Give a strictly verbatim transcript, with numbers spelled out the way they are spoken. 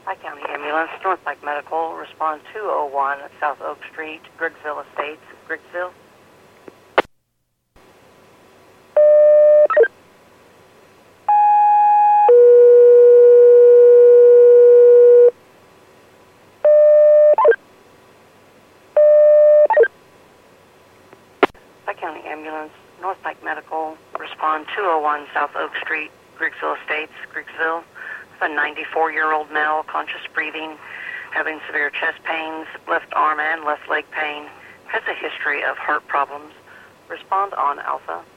Tri-County Ambulance, North Pike Medical, respond two oh one South Oak Street, Griggsville Estates, Griggsville. Tri-County Ambulance, North Pike Medical, respond two oh one South Oak Street, Griggsville Estates, Griggsville. A ninety-four-year-old male, conscious breathing, having severe chest pains, left arm and left leg pain, has a history of heart problems. Respond on Alpha.